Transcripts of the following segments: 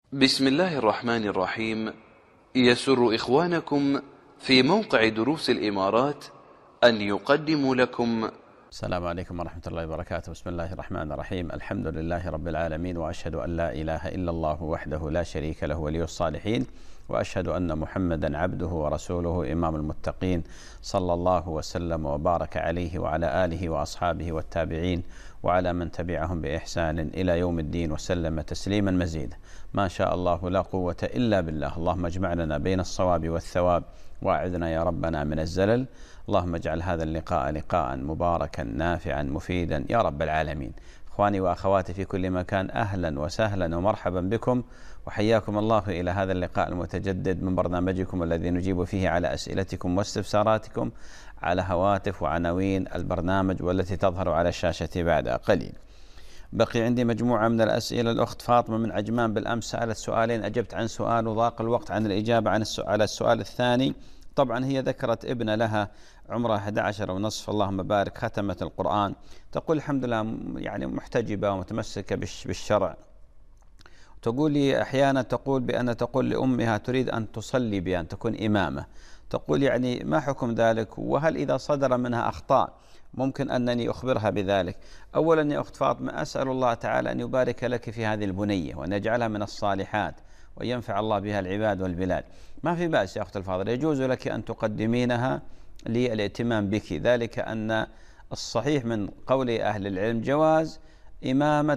بسم الله الرحمن الرحيم. يسر إخوانكم في موقع دروس الإمارات أن يقدموا لكم. السلام عليكم ورحمة الله وبركاته. بسم الله الرحمن الرحيم. الحمد لله رب العالمين، وأشهد أن لا إله إلا الله وحده لا شريك له ولي الصالحين، وأشهد أن محمدا عبده ورسوله إمام المتقين، صلى الله وسلم وبارك عليه وعلى آله وأصحابه والتابعين وعلى من تبعهم بإحسان إلى يوم الدين، وسلم تسليما مزيدا. ما شاء الله لا قوة إلا بالله. اللهم اجمع لنا بين الصواب والثواب، وأعذنا يا ربنا من الزلل. اللهم اجعل هذا اللقاء لقاء مباركا نافعا مفيدا يا رب العالمين. إخواني وأخواتي في كل مكان، أهلا وسهلا ومرحبا بكم، وحياكم الله إلى هذا اللقاء المتجدد من برنامجكم الذي نجيب فيه على أسئلتكم واستفساراتكم على هواتف وعناوين البرنامج والتي تظهر على الشاشة بعد قليل. بقي عندي مجموعة من الأسئلة. الأخت فاطمة من عجمان بالأمس سألت سؤالين، أجبت عن سؤال وضاق الوقت عن الإجابة على السؤال الثاني. طبعا هي ذكرت ابن لها عمره 11 ونصف، اللهم بارك، ختمت القرآن. تقول الحمد لله يعني محتجبة ومتمسكة بالشرع. تقول لي أحيانا تقول لأمها تريد أن تصلي بأن تكون إمامة. تقول يعني ما حكم ذلك، وهل إذا صدر منها أخطاء ممكن أنني أخبرها بذلك؟ أولا يا أخت فاطمة، أسأل الله تعالى أن يبارك لك في هذه البنية وأن يجعلها من الصالحات وأن ينفع الله بها العباد والبلاد. ما في بأس يا أخت الفاضل، يجوز لك أن تقدمينها للائتمام بك، ذلك أن الصحيح من قول أهل العلم جواز إمامة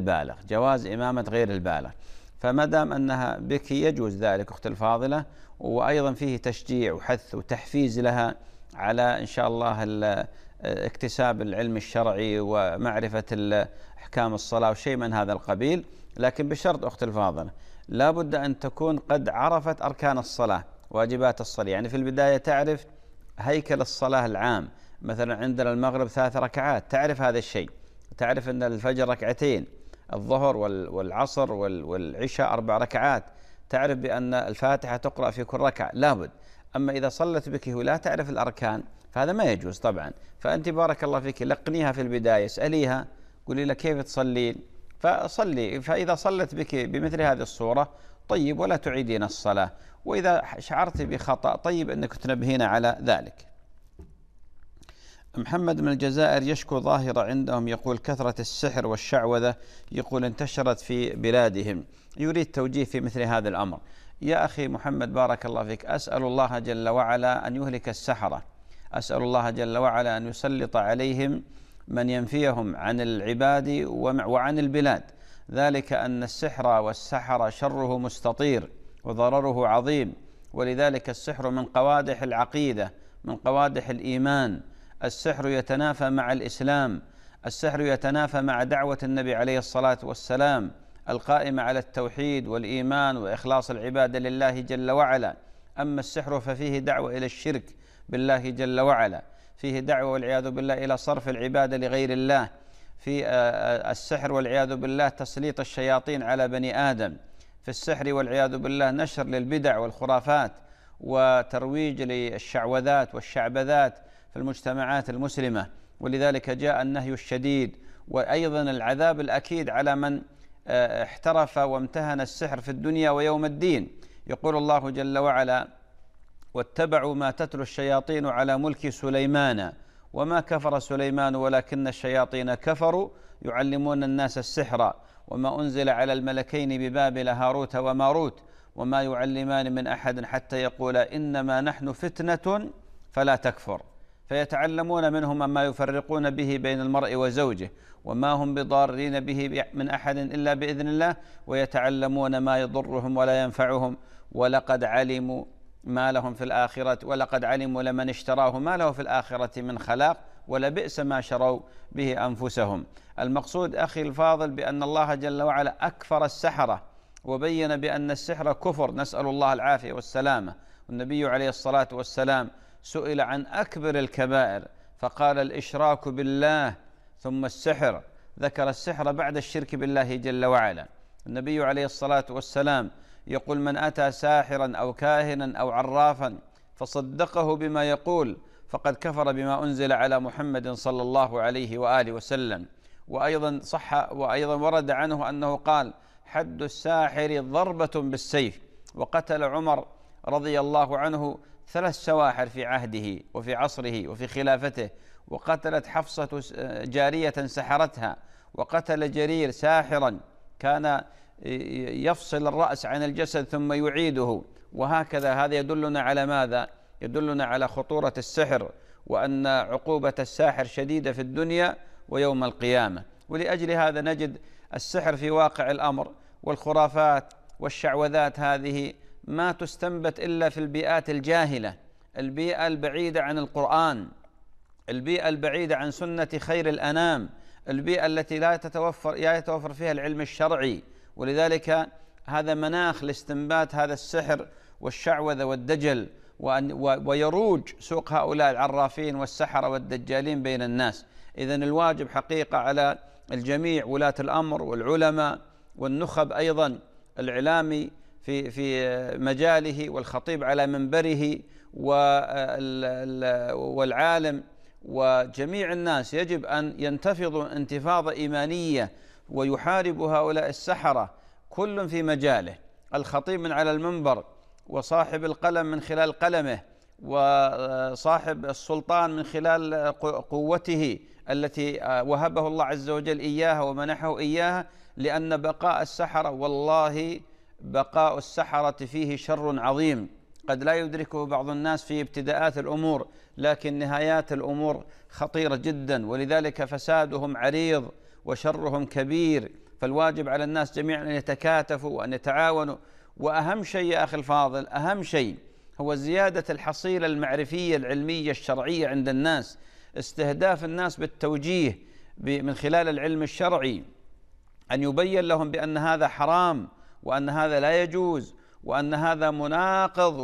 غير البالغ، فما دام أنها بك يجوز ذلك أخت الفاضلة. وأيضا فيه تشجيع وحث وتحفيز لها على إن شاء الله اكتساب العلم الشرعي ومعرفة أحكام الصلاة وشيء من هذا القبيل، لكن بشرط أخت الفاضلة لا بد أن تكون قد عرفت أركان الصلاة، واجبات الصلاة. يعني في البداية تعرف هيكل الصلاة العام، مثلا عندنا المغرب 3 ركعات، تعرف هذا الشيء، تعرف أن الفجر 2 الظهر والعصر والعشاء 4 ركعات، تعرف بأن الفاتحة تقرأ في كل ركعة، لابد. أما إذا صلت بك ولا تعرف الأركان فهذا ما يجوز طبعا. فأنت بارك الله فيك لقنيها في البداية، اسأليها، قولي لها كيف تصلين، فصلي. فإذا صلت بك بمثل هذه الصورة طيب، ولا تعيدين الصلاة. وإذا شعرت بخطأ طيب أنك تنبهين على ذلك. محمد من الجزائر يشكو ظاهرة عندهم، يقول كثرة السحر والشعوذة، يقول انتشرت في بلادهم، يريد توجيه في مثل هذا الأمر. يا أخي محمد بارك الله فيك، أسأل الله جل وعلا أن يهلك السحرة، أسأل الله جل وعلا أن يسلط عليهم من ينفيهم عن العباد وعن البلاد، ذلك أن السحر والسحر شره مستطير وضرره عظيم. ولذلك السحر من قوادح العقيدة، من قوادح الإيمان. السحر يتنافى مع الإسلام، السحر يتنافى مع دعوة النبي عليه الصلاة والسلام القائمة على التوحيد والإيمان وإخلاص العبادة لله جل وعلا. أما السحر ففيه دعوة إلى الشرك بالله جل وعلا، فيه دعوة والعياذ بالله إلى صرف العبادة لغير الله. في السحر والعياذ بالله تسليط الشياطين على بني آدم، في السحر والعياذ بالله نشر للبدع والخرافات وترويج للشعوذات والشعبذات في المجتمعات المسلمة. ولذلك جاء النهي الشديد وأيضا العذاب الأكيد على من احترف وامتهن السحر في الدنيا ويوم الدين. يقول الله جل وعلا: واتبعوا ما تتلو الشياطين على ملك سليمان وما كفر سليمان ولكن الشياطين كفروا يعلمون الناس السحر وما أنزل على الملكين ببابل هاروت وماروت وما يعلمان من أحد حتى يقولا إنما نحن فتنة فلا تكفر، فيتعلمون منهما ما يفرقون به بين المرء وزوجه وما هم بضارين به من أحد إلا بإذن الله ويتعلمون ما يضرهم ولا ينفعهم ولقد علموا ما لهم في الآخرة ولقد علموا لمن اشتراه ما له في الآخرة من خلاق ولبئس ما شروا به أنفسهم. المقصود أخي الفاضل بأن الله جل وعلا أكفر السحرة وبين بأن السحر كفر، نسأل الله العافية والسلامة. والنبي عليه الصلاة والسلام سئل عن أكبر الكبائر فقال الإشراك بالله ثم السحر، ذكر السحر بعد الشرك بالله جل وعلا. النبي عليه الصلاة والسلام يقول من أتى ساحرا أو كاهنا أو عرافا فصدقه بما يقول فقد كفر بما أنزل على محمد صلى الله عليه وآله وسلم. وأيضا ورد عنه أنه قال حد الساحر ضربة بالسيف. وقتل عمر رضي الله عنه 3 سواحر في عهده وفي عصره وفي خلافته، وقتلت حفصة جارية سحرتها، وقتل جرير ساحرا كان يفصل الرأس عن الجسد ثم يعيده. وهكذا هذا يدلنا على ماذا؟ يدلنا على خطورة السحر، وأن عقوبة الساحر شديدة في الدنيا ويوم القيامة. ولأجل هذا نجد السحر في واقع الأمر والخرافات والشعوذات هذه ما تستنبت إلا في البيئات الجاهلة، البيئة البعيدة عن القرآن، البيئة البعيدة عن سنة خير الأنام، البيئة التي لا يتوفر فيها العلم الشرعي. ولذلك هذا مناخ لاستنبات هذا السحر والشعوذة والدجل، ويروج سوق هؤلاء العرافين والسحرة والدجالين بين الناس. إذن الواجب حقيقة على الجميع، ولاة الأمر والعلماء والنخب أيضا، الإعلامي في مجاله والخطيب على منبره والعالم وجميع الناس، يجب أن ينتفضوا انتفاضة إيمانية ويحاربوا هؤلاء السحرة كل في مجاله، الخطيب من على المنبر، وصاحب القلم من خلال قلمه، وصاحب السلطان من خلال قوته التي وهبه الله عز وجل إياها ومنحه إياها. لأن بقاء السحرة، والله بقاء السحرة فيه شر عظيم قد لا يدركه بعض الناس في ابتداءات الأمور، لكن نهايات الأمور خطيرة جدا، ولذلك فسادهم عريض وشرهم كبير. فالواجب على الناس جميعا أن يتكاتفوا وأن يتعاونوا. وأهم شيء يا أخي الفاضل، أهم شيء هو زيادة الحصيلة المعرفية العلمية الشرعية عند الناس، استهداف الناس بالتوجيه من خلال العلم الشرعي، أن يبين لهم بأن هذا حرام، وأن هذا لا يجوز، وأن هذا مناقض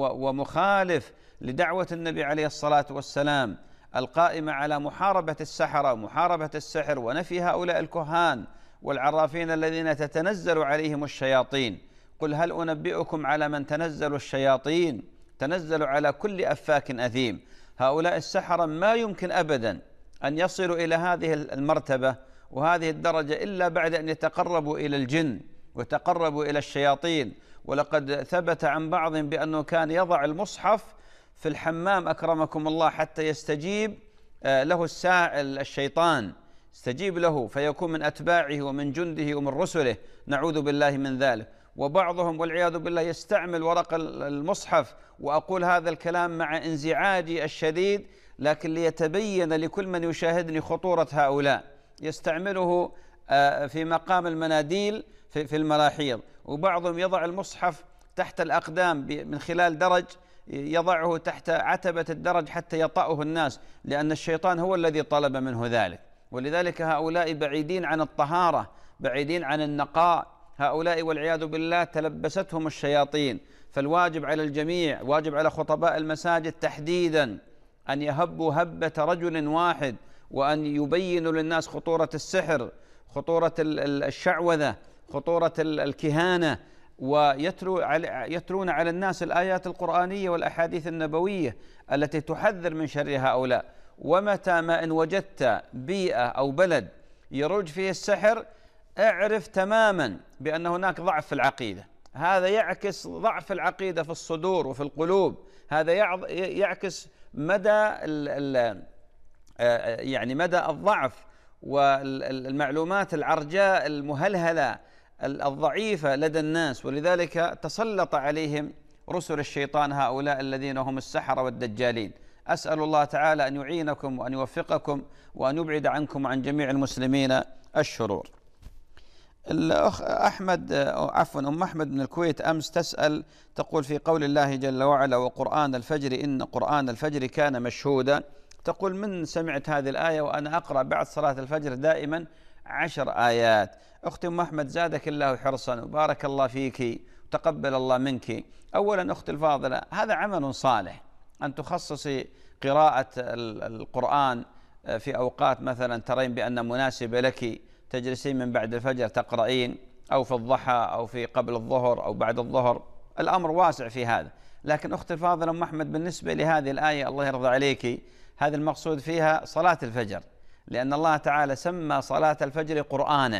ومخالف لدعوة النبي عليه الصلاة والسلام القائمة على محاربة السحرة ومحاربة السحر، ونفي هؤلاء الكهان والعرافين الذين تتنزل عليهم الشياطين. قل هل أنبئكم على من تنزل الشياطين؟ تنزل على كل أفاك أثيم. هؤلاء السحرة ما يمكن أبدا أن يصلوا إلى هذه المرتبة وهذه الدرجة إلا بعد أن يتقربوا إلى الجن ويتقربوا إلى الشياطين. ولقد ثبت عن بعض بأنه كان يضع المصحف في الحمام أكرمكم الله حتى يستجيب له السائل الشيطان، استجيب له فيكون من أتباعه ومن جنده ومن رسله، نعوذ بالله من ذلك. وبعضهم والعياذ بالله يستعمل ورق المصحف، وأقول هذا الكلام مع انزعاجي الشديد، لكن ليتبين لكل من يشاهدني خطورة هؤلاء. يستعمله في مقام المناديل في المراحيض، وبعضهم يضع المصحف تحت الأقدام من خلال درج، يضعه تحت عتبة الدرج حتى يطأه الناس، لأن الشيطان هو الذي طلب منه ذلك. ولذلك هؤلاء بعيدين عن الطهارة، بعيدين عن النقاء، هؤلاء والعياذ بالله تلبستهم الشياطين. فالواجب على الجميع، واجب على خطباء المساجد تحديدا، أن يهبوا هبة رجل واحد، وأن يبينوا للناس خطورة السحر، خطورة الشعوذة، خطورة الكهانة، ويتلون على الناس الآيات القرآنية والأحاديث النبوية التي تحذر من شر هؤلاء. ومتى ما إن وجدت بيئة أو بلد يروج فيه السحر، اعرف تماما بأن هناك ضعف في العقيدة. هذا يعكس ضعف العقيدة في الصدور وفي القلوب، هذا يعكس مدى يعني مدى الضعف والمعلومات العرجاء المهلهلة الضعيفة لدى الناس. ولذلك تسلط عليهم رسل الشيطان هؤلاء الذين هم السحرة والدجالين. أسأل الله تعالى أن يعينكم وأن يوفقكم وأن يبعد عنكم وعن جميع المسلمين الشرور. الأخ أحمد أم أحمد من الكويت أمس تسأل، تقول في قول الله جل وعلا وقرآن الفجر إن قرآن الفجر كان مشهودا، تقول من سمعت هذه الآية وأنا أقرأ بعد صلاة الفجر دائما 10 آيات. أختي أم أحمد زادك الله حرصا وبارك الله فيك وتقبل الله منك. أولا أختي الفاضلة، هذا عمل صالح أن تخصصي قراءة القرآن في أوقات مثلا ترين بأن مناسبة لك، تجلسين من بعد الفجر تقرأين، أو في الضحى أو في قبل الظهر أو بعد الظهر، الأمر واسع في هذا. لكن أختي الفاضلة أم أحمد، بالنسبة لهذه الآية الله يرضى عليك، هذا المقصود فيها صلاة الفجر، لأن الله تعالى سمى صلاة الفجر قرآنا،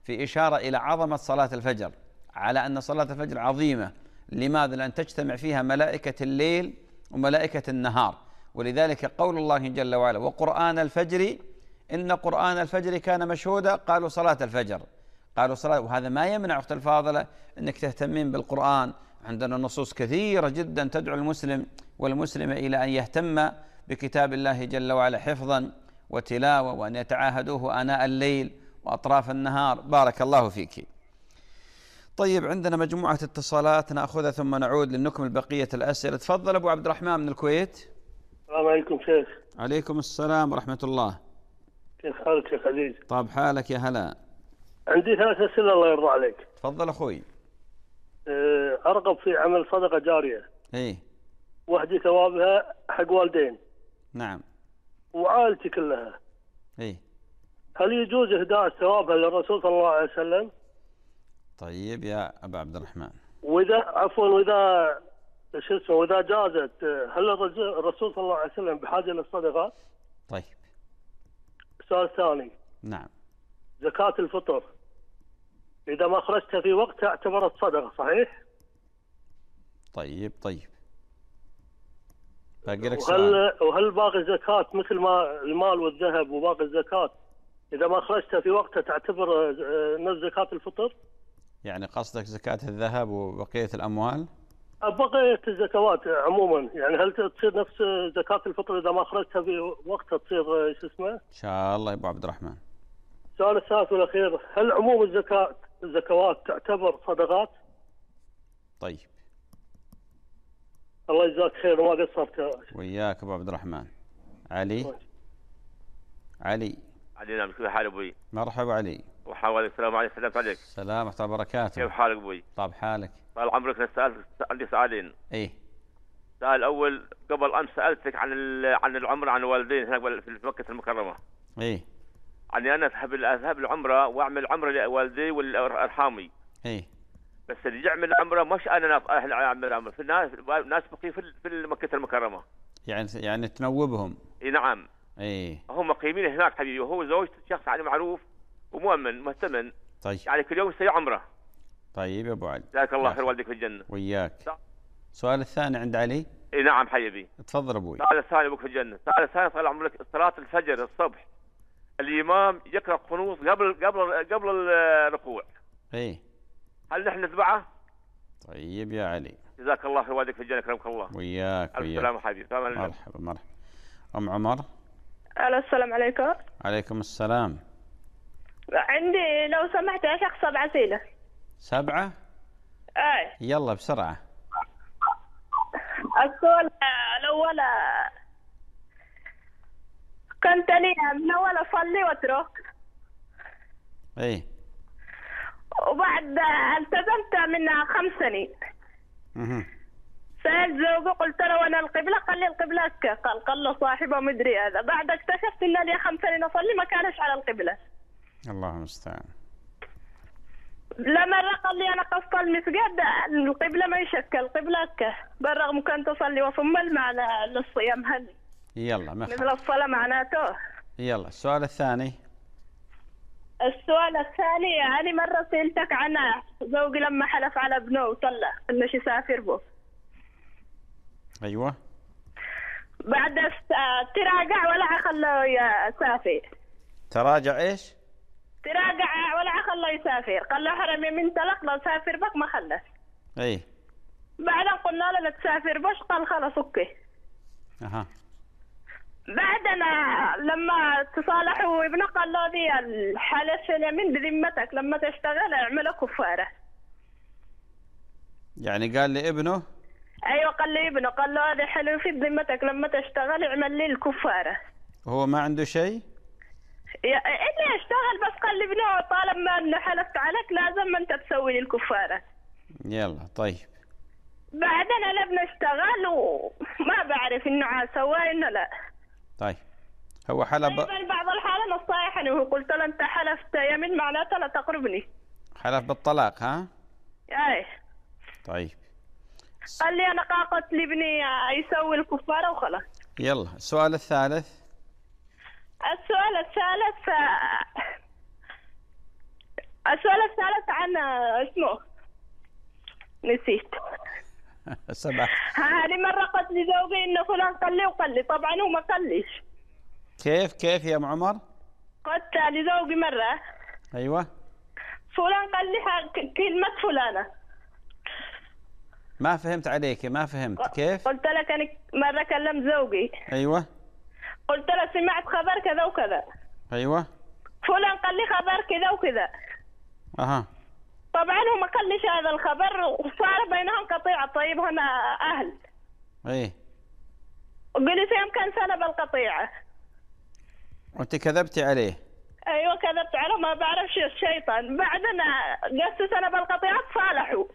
في إشارة إلى عظمة صلاة الفجر، على أن صلاة الفجر عظيمة. لماذا؟ لأن تجتمع فيها ملائكة الليل وملائكة النهار. ولذلك قول الله جل وعلا: وقرآن الفجر إن قرآن الفجر كان مشهودا، قالوا صلاة الفجر، قالوا صلاة. وهذا ما يمنع أخت الفاضلة أنك تهتمين بالقرآن. عندنا نصوص كثيرة جدا تدعو المسلم والمسلمة إلى أن يهتم بكتاب الله جل وعلا حفظا وتلاوة، وأن يتعاهدوه آناء الليل وأطراف النهار. بارك الله فيك. طيب، عندنا مجموعة اتصالات نأخذها ثم نعود لنكمل بقية الأسئلة. تفضل أبو عبد الرحمن من الكويت. السلام عليكم شيخ. عليكم السلام ورحمة الله. كيف حالك شيخ عزيز؟ طاب حالك يا هلا. عندي 3 أسئلة الله يرضى عليك. تفضل أخوي. أرغب في عمل صدقة جارية. إيه. وحدي ثوابها حق والدين. نعم. وعائلتي كلها. إيه. هل يجوز إهداء ثوابها للرسول صلى الله عليه وسلم؟ طيب يا أبا عبد الرحمن. وإذا وإذا جازت، هل الرسول صلى الله عليه وسلم بحاجة للصدقة؟ طيب. السؤال الثاني. نعم. زكاة الفطر إذا ما خرجتها في وقتها اعتبرت صدقة، صحيح؟ طيب. باقي لك سؤال. وهل باقي الزكاة مثل ما المال والذهب وباقي الزكاة إذا ما خرجتها في وقتها تعتبر نفس زكاة الفطر؟ يعني قصدك زكاة الذهب وبقية الأموال؟ بقية الزكوات عموما، يعني هل تصير نفس زكاة الفطر إذا ما خرجتها في وقتها تصير إن شاء الله يا أبو عبد الرحمن. السؤال الثالث والأخير: هل عموم الزكوات تعتبر صدقات؟ طيب. الله يجزاك خير وما قصرت. وياك أبو عبد الرحمن. علي. نعم. كيف حال أبوي؟ مرحبا علي. وحاول السلام عليكم. سلمت عليك. السلام ورحمة الله وبركاته. كيف حالك أبوي؟ طاب حالك. طال عمرك. عندي سؤالين. إيه. السؤال الأول: قبل أمس سألتك عن العمرة عن الوالدين هناك في مكة المكرمة. إيه. يعني أنا أذهب العمرة وأعمل عمرة لوالدي والأرحامي. إيه. بس اللي يعمل عمرة مش أنا أعمل عمرة، في ناس بقي في مكة المكرمة. يعني تنوبهم. إيه نعم. إيه. هم مقيمين هناك حبيبي، وهو زوجته شخص يعني معروف ومؤمن مهتمن. طيب. يعني كل يوم يسوي عمرة. طيب يا أبو علي. جزاك الله خير، والديك في الجنة. وياك. السؤال الثاني عند علي. إيه نعم حبيبي. تفضل أبوي. السؤال الثاني أبوك في الجنة. السؤال الثاني: طال عمرك، صلاة الفجر الصبح الإمام يقرأ قنوت قبل الركوع. إيه. هل نحن نتبعه؟ طيب يا علي. جزاك الله خير، والديك في الجنة، كرمك الله. وياك. السلام حبيبي. مرحبا. أم عمر. السلام عليكم. عليكم السلام. عندي لو سمحت يا شيخ 7 أسئلة. 7؟ اي يلا بسرعة. السؤال الأول: كنت لي من أول أصلي وأترك. إيه. وبعد التزمت من 5 سنين. سألت زوجي قلت له: وأنا القبلة؟ قال لي: القبلة قال له صاحبه مدري هذا. بعد اكتشفت إن لي 5 سنين أصلي ما كانش على القبلة. الله المستعان. لما قال لي: أنا قصت المسجد القبلة ما يشكل القبلة بالرغم كنت أصلي وثم المعنى للصيام هل يلا مثل الصلاة معناته. يلا السؤال الثاني. السؤال الثاني: يعني مرة سألتك عن زوجي لما حلف على ابنه وطلع إنه يسافر به. أيوة. بعد تراجع ولا خلاه يسافر. تراجع إيش؟ تراجع ولا خلاه يسافر. قال له: حرمي من طلق لو سافر بك ما خلص. أي. بعدين قلنا له: لا تسافر بش. قال: خلاص أوكي. أها. بعدنا لما تصالحوا ابنه قال له: دي الحلف اليمين بذمتك لما تشتغل اعمله كفارة. يعني قال لي ابنه؟ ايوه قال لي ابنه، قال له: هذا حلف في ذمتك لما تشتغل اعمل لي الكفارة. هو ما عنده شيء؟ اني اشتغل، بس قال لي ابنه طالما انه حلفت عليك لازم انت تسوي لي الكفارة. يلا طيب. بعدين انا ابنه اشتغل وما بعرف انه سواه انه لا. طيب هو حلف بعض الحالات نصايحني وقلت له: انت حلفت يمين معناته لا تقربني. حلف بالطلاق ها؟ اي. طيب. قال لي: انا قاقت لابني يسوي الكفارة وخلاص. يلا السؤال الثالث. السؤال الثالث: السؤال الثالث عن اسمه نسيت. سبعة. هذه مرة قلت لزوجي إنه فلان قال لي وقال لي، طبعا هو ما قال ليش. كيف يا أم عمر؟ قلت لزوجي مرة أيوة فلان قال لي كلمة فلانة. ما فهمت عليك، ما فهمت كيف؟ قلت لك أنا مرة كلمت زوجي. أيوة. قلت له سمعت خبر كذا وكذا. أيوة. فلان قال لي خبر كذا وكذا. أها. طبعا هو ما قال ليش هذا الخبر وصار بينهم قطيعة. طيب هنا أهل. إيه. قل لي في كم سنة بالقطيعة. وأنت كذبتي عليه. ايوه كذبت عليه، ما بعرف شو الشيطان. بعدنا قصة سنة بالقطيعة تصالحوا.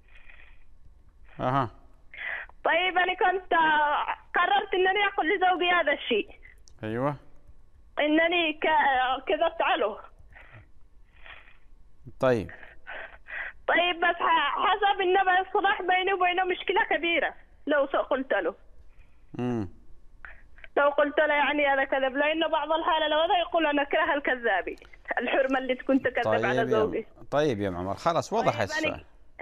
اها. طيب انا كنت قررت انني اقول لزوجي هذا الشيء. ايوه. انني كذبت عليه. طيب بس حسب انه الصلاح بيني وبينه مشكلة كبيرة لو قلت له. لو قلت له يعني هذا كذب، لأنه بعض الحالة لو هذا يقول أنا أكره الكذابين، الحرمة اللي تكون تكذب على زوجي. طيب يا عمر خلاص وضحت السؤال.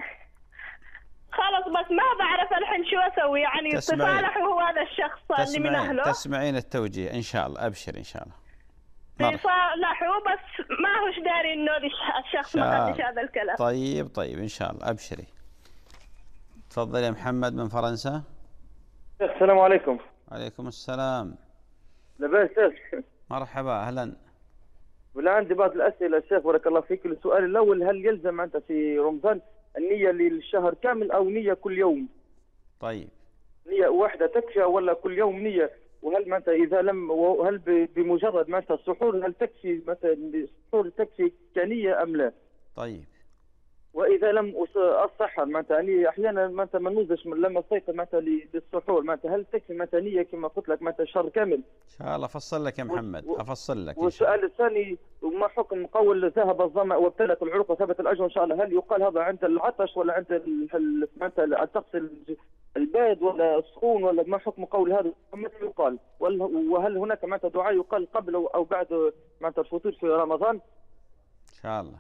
خلاص بس ما بعرف الحين شو أسوي، يعني تصالح هو هذا الشخص اللي من أهله. تسمعين التوجيه إن شاء الله، أبشر إن شاء الله. يصالحوا بس ما هوش داري إنه الشخص ما قدش هذا الكلام. طيب إن شاء الله أبشري. تفضل يا محمد من فرنسا. السلام عليكم. عليكم السلام. لباس شيخ. مرحبا أهلا. ولا عندي بعض الأسئلة شيخ بارك الله فيك. السؤال الأول، هل يلزم أنت في رمضان النية للشهر كامل أو نية كل يوم؟ طيب. نية واحدة تكفي ولا كل يوم نية؟ وهل ما أنت إذا لم هل بمجرد ما أنت السحور هل تكفي مثلا السحور تكفي كنية أم لا؟ طيب. واذا لم السحر معناتها يعني احيانا معناتها ما نوزش لما استيقظ معناتها للسحور معناتها هل تكفي معناتها نيه كما قلت لك معناتها شهر كامل؟ ان شاء الله افصل لك يا محمد افصل لك. والسؤال الثاني، ما حكم قول ذهب الظمأ وابتلت العروق وثبت الاجر ان شاء الله؟ هل يقال هذا عند العطش ولا عند معناتها الطقس البارد ولا السخون، ولا ما حكم قول هذا متى يقال؟ وهل هناك معناتها دعاء يقال قبل او بعد معناتها الفطور في رمضان؟ ان شاء الله.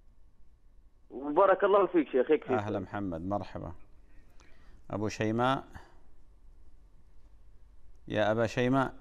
وبارك الله فيك شيخ. هيك أهلا محمد مرحبا. أبو شيماء، يا أبا شيماء.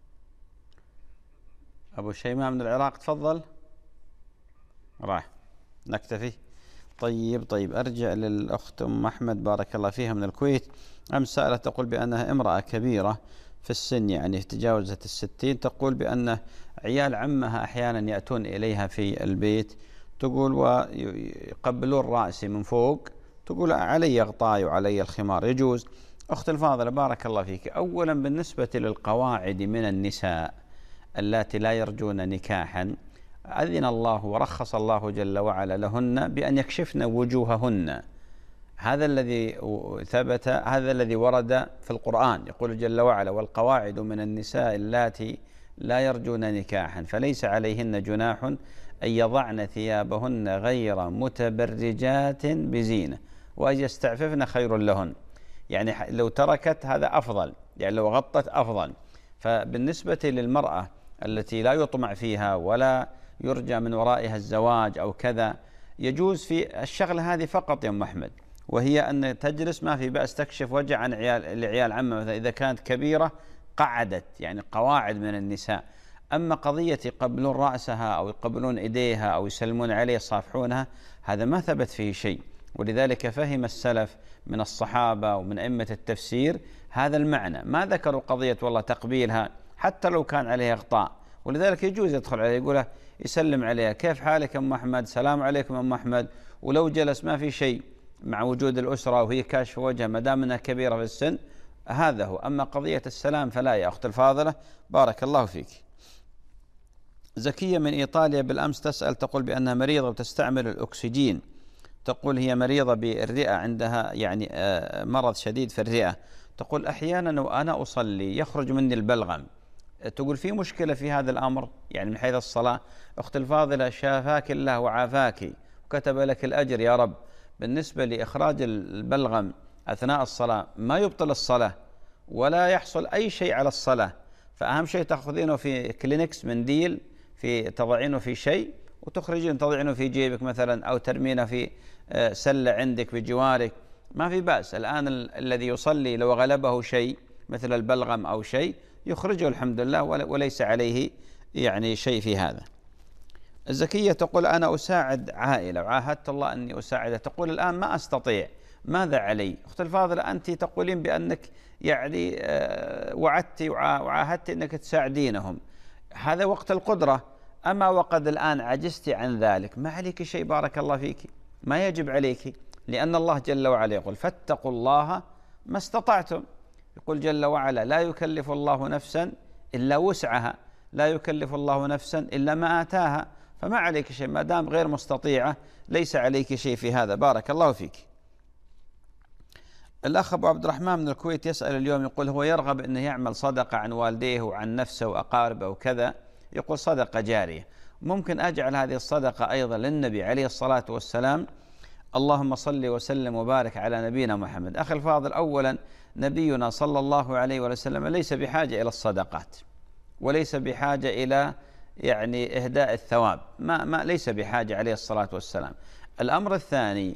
أبو شيماء من العراق تفضل. راح نكتفي. طيب أرجع للأخت أم أحمد بارك الله فيها من الكويت. أمس سألت تقول بأنها امرأة كبيرة في السن، يعني تجاوزت 60، تقول بأن عيال عمها أحيانا يأتون إليها في البيت، تقول ويقبلون رأسي من فوق، تقول علي غطاي وعلي الخمار، يجوز؟ أخت الفاضلة بارك الله فيك، أولا بالنسبة للقواعد من النساء اللاتي لا يرجون نكاحا، أذن الله ورخص الله جل وعلا لهن بأن يكشفن وجوههن. هذا الذي ثبت، هذا الذي ورد في القرآن، يقول جل وعلا والقواعد من النساء اللاتي لا يرجون نكاحا فليس عليهن جناح أن يضعن ثيابهن غير متبرجات بزينة وأن يستعففن خير لهن. يعني لو تركت هذا أفضل، يعني لو غطت أفضل. فبالنسبة للمرأة التي لا يطمع فيها ولا يرجى من ورائها الزواج أو كذا، يجوز في الشغلة هذه فقط يا أم أحمد، وهي أن تجلس ما في بأس تكشف وجه عن لعيال عمها مثلا إذا كانت كبيرة قعدت، يعني قواعد من النساء. أما قضية يقبلون رأسها أو يقبلون إيديها أو يسلمون عليه يصافحونها، هذا ما ثبت فيه شيء، ولذلك فهم السلف من الصحابة ومن أئمة التفسير هذا المعنى، ما ذكروا قضية والله تقبيلها حتى لو كان عليها غطاء. ولذلك يجوز يدخل عليه يقوله يسلم عليها كيف حالك أم أحمد، سلام عليكم أم أحمد، ولو جلس ما في شيء مع وجود الأسرة وهي كاشف وجهها ما دام انها كبيرة في السن، هذا هو. أما قضية السلام فلا يا أخت الفاضلة بارك الله فيك. زكية من إيطاليا بالأمس تسأل تقول بأنها مريضة وتستعمل الأكسجين، تقول هي مريضة بالرئة، عندها يعني مرض شديد في الرئة، تقول أحيانا وأنا أصلي يخرج مني البلغم، تقول في مشكلة في هذا الأمر يعني من حيث الصلاة؟ أخت الفاضلة شافاك الله وعافاك وكتب لك الأجر يا رب. بالنسبة لإخراج البلغم أثناء الصلاة ما يبطل الصلاة ولا يحصل أي شيء على الصلاة، فأهم شيء تأخذينه في كلينكس منديل في تضعينه في شيء وتخرجين تضعينه في جيبك مثلا أو ترمينه في سلة عندك بجوارك، ما في بأس. الآن الذي يصلي لو غلبه شيء مثل البلغم أو شيء يخرجه الحمد لله وليس عليه يعني شيء في هذا. الزكية تقول أنا أساعد عائلة وعاهدت الله أني أساعدها، تقول الآن ما أستطيع، ماذا علي؟ أخت الفاضلة أنت تقولين بأنك يعني وعدت وعاهدت أنك تساعدينهم، هذا وقت القدرة. أما وقد الآن عجزت عن ذلك ما عليك شيء، بارك الله فيك، ما يجب عليك، لأن الله جل وعلا يقول فاتقوا الله ما استطعتم. يقول جل وعلا لا يكلف الله نفسا إلا وسعها، لا يكلف الله نفسا إلا ما آتاها، فما عليك شيء ما دام غير مستطيعة، ليس عليك شيء في هذا، بارك الله فيك. الأخ أبو عبد الرحمن من الكويت يسأل اليوم، يقول هو يرغب أنه يعمل صدقة عن والديه وعن نفسه وأقاربه وكذا، يقول صدقة جارية، ممكن أجعل هذه الصدقة أيضا للنبي عليه الصلاة والسلام؟ اللهم صل وسلم وبارك على نبينا محمد. أخي الفاضل، أولا نبينا صلى الله عليه وسلم ليس بحاجة إلى الصدقات، وليس بحاجة إلى يعني إهداء الثواب، ما ليس بحاجة عليه الصلاة والسلام. الأمر الثاني،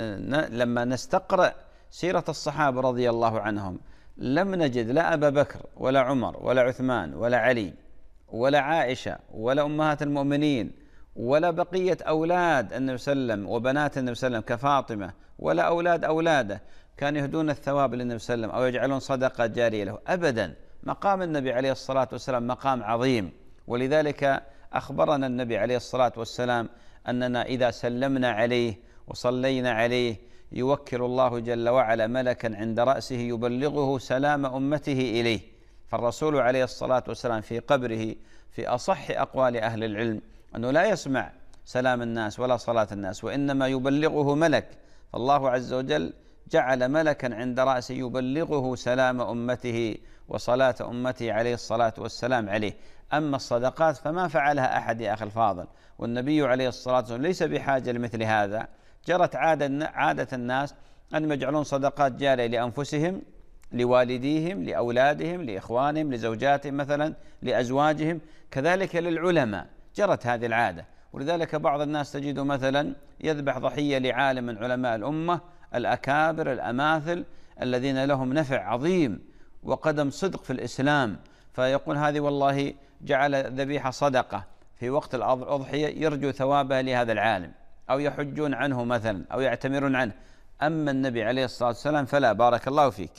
لما نستقرأ سيرة الصحابة رضي الله عنهم لم نجد لا أبا بكر ولا عمر ولا عثمان ولا علي ولا عائشة ولا أمهات المؤمنين ولا بقية أولاد النبي صلى الله عليه وسلم وبنات النبي صلى الله عليه وسلم كفاطمة ولا أولاد أولاده كانوا يهدون الثواب للنبي صلى الله عليه وسلم أو يجعلون صدقة جارية له أبدا. مقام النبي عليه الصلاة والسلام مقام عظيم، ولذلك أخبرنا النبي عليه الصلاة والسلام أننا إذا سلمنا عليه وصلينا عليه يوكل الله جل وعلا ملكا عند رأسه يبلغه سلام أمته إليه. فالرسول عليه الصلاة والسلام في قبره في أصح أقوال أهل العلم أنه لا يسمع سلام الناس ولا صلاة الناس، وإنما يبلغه ملك، فالله عز وجل جعل ملكا عند رأسه يبلغه سلام أمته وصلاة أمته عليه الصلاة والسلام عليه. أما الصدقات فما فعلها أحد يا أخي الفاضل، والنبي عليه الصلاة والسلام ليس بحاجة لمثل هذا. جرت عادة الناس أن يجعلون صدقات جارية لأنفسهم، لوالديهم، لأولادهم، لإخوانهم، لزوجاتهم مثلا، لأزواجهم، كذلك للعلماء جرت هذه العادة. ولذلك بعض الناس تجد مثلا يذبح ضحية لعالم من علماء الأمة الأكابر الأماثل الذين لهم نفع عظيم وقدم صدق في الإسلام، فيقول هذه والله جعل ذبيحة صدقة في وقت الأضحية يرجو ثوابها لهذا العالم، أو يحجون عنه مثلا أو يعتمرون عنه. أما النبي عليه الصلاة والسلام فلا، بارك الله فيك.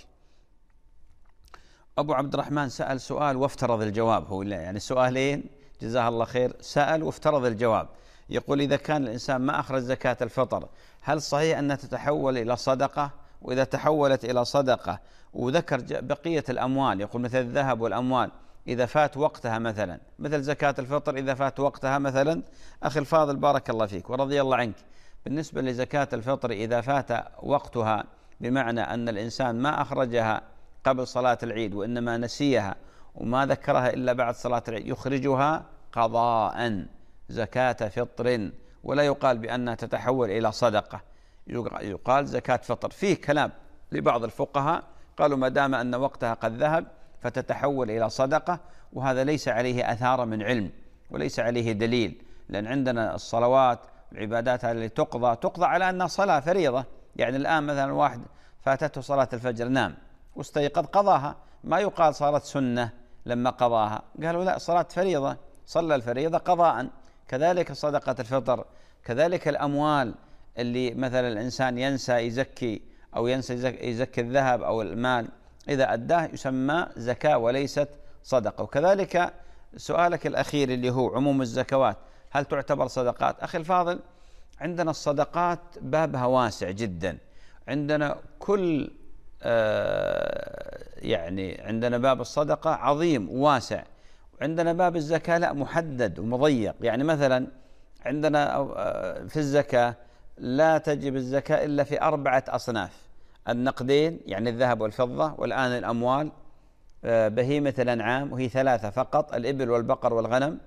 أبو عبد الرحمن سأل سؤال وافترض الجواب، هو يعني سؤالين جزاه الله خير، سأل وافترض الجواب. يقول إذا كان الإنسان ما أخرج زكاة الفطر هل صحيح أنها تتحول إلى صدقة؟ وإذا تحولت إلى صدقة وذكر بقية الأموال، يقول مثل الذهب والأموال إذا فات وقتها مثلا، مثل زكاة الفطر إذا فات وقتها مثلا. أخي الفاضل بارك الله فيك ورضي الله عنك، بالنسبة لزكاة الفطر إذا فات وقتها بمعنى أن الإنسان ما أخرجها قبل صلاة العيد وإنما نسيها وما ذكرها إلا بعد صلاة العيد، يخرجها قضاء زكاة فطر، ولا يقال بأنها تتحول إلى صدقة، يقال زكاة فطر. فيه كلام لبعض الفقهاء قالوا ما دام أن وقتها قد ذهب فتتحول إلى صدقة، وهذا ليس عليه أثار من علم وليس عليه دليل، لأن عندنا الصلوات والعبادات التي تقضى على أنها صلاة فريضة. يعني الآن مثلا واحد فاتته صلاة الفجر نام واستيقظ قضاها، ما يقال صارت سنة لما قضاها، قالوا لا صلاة فريضة صلى الفريضة قضاء. كذلك صدقة الفطر، كذلك الأموال اللي مثلا الإنسان ينسى يزكي أو ينسى يزكي الذهب أو المال إذا أداه يسمى زكاة وليست صدقة. وكذلك سؤالك الأخير اللي هو عموم الزكوات هل تعتبر صدقات؟ أخي الفاضل عندنا الصدقات بابها واسع جدا، عندنا كل يعني عندنا باب الصدقة عظيم وواسع، وعندنا باب الزكاة لا محدد ومضيق. يعني مثلا عندنا في الزكاة لا تجب الزكاة إلا في 4 أصناف: النقدين يعني الذهب والفضة، والآن الأموال، بهيمة الأنعام وهي 3 فقط: الإبل والبقر والغنم،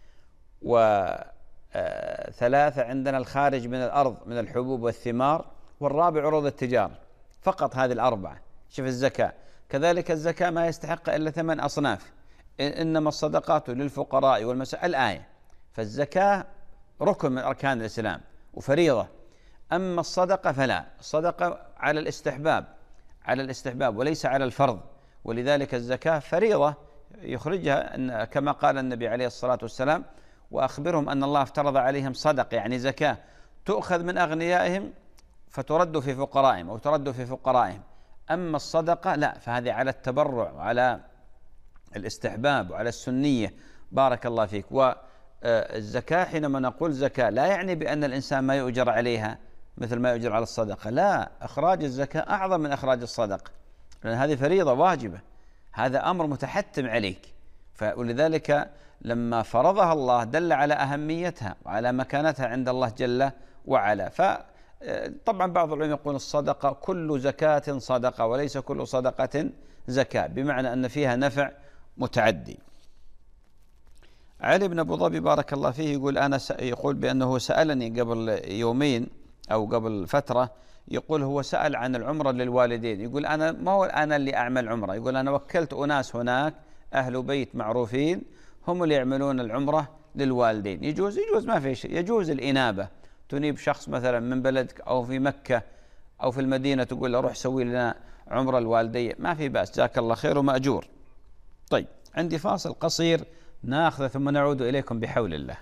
و3 عندنا الخارج من الأرض من الحبوب والثمار، والرابع عروض التجار. فقط هذه 4 شوف الزكاة. كذلك الزكاة ما يستحق إلا 8 أصناف: إنما الصدقات للفقراء والمساكين، الآية. فالزكاة ركن من أركان الإسلام وفريضة. أما الصدقة فلا، الصدقة على الاستحباب وليس على الفرض. ولذلك الزكاة فريضة يخرجها كما قال النبي عليه الصلاة والسلام: وأخبرهم أن الله افترض عليهم صدق، يعني زكاة تؤخذ من أغنيائهم فترد في فقرائهم أو ترد في فقرائهم. أما الصدقة لا، فهذه على التبرع وعلى الاستحباب وعلى السنية. بارك الله فيك. والزكاة حينما نقول زكاة لا يعني بأن الإنسان ما يؤجر عليها مثل ما يؤجر على الصدقة، لا، إخراج الزكاة أعظم من إخراج الصدقة، لأن هذه فريضة واجبة، هذا أمر متحتم عليك. ولذلك لما فرضها الله دل على أهميتها وعلى مكانتها عند الله جل وعلا. فطبعا بعض العلماء يقول الصدقة كل زكاة صدقة وليس كل صدقة زكاة، بمعنى أن فيها نفع متعدي. علي بن أبو ظبي بارك الله فيه يقول بأنه سألني قبل يومين أو قبل فترة، يقول هو سأل عن العمرة للوالدين. يقول أنا ما هو أنا اللي أعمل عمرة، يقول أنا وكلت أناس هناك أهل بيت معروفين هم اللي يعملون العمرة للوالدين. يجوز ما في شيء، يجوز الإنابة، تنيب شخص مثلا من بلدك أو في مكة أو في المدينة تقول له روح سوي لنا عمرة الوالدية، ما في بأس، جزاك الله خير ومأجور. طيب عندي فاصل قصير ناخذه ثم نعود إليكم بحول الله.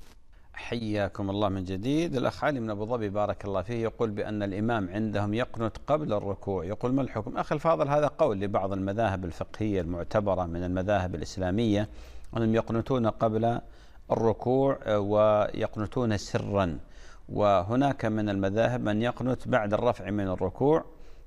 حياكم الله من جديد. الأخ علي بن أبو ظبي بارك الله فيه يقول بأن الإمام عندهم يقنت قبل الركوع. يقول ما الحكم؟ أخي الفاضل، هذا قول لبعض المذاهب الفقهية المعتبرة من المذاهب الإسلامية أنهم يقنتون قبل الركوع ويقنتون سرا، وهناك من المذاهب من يقنت بعد الرفع من الركوع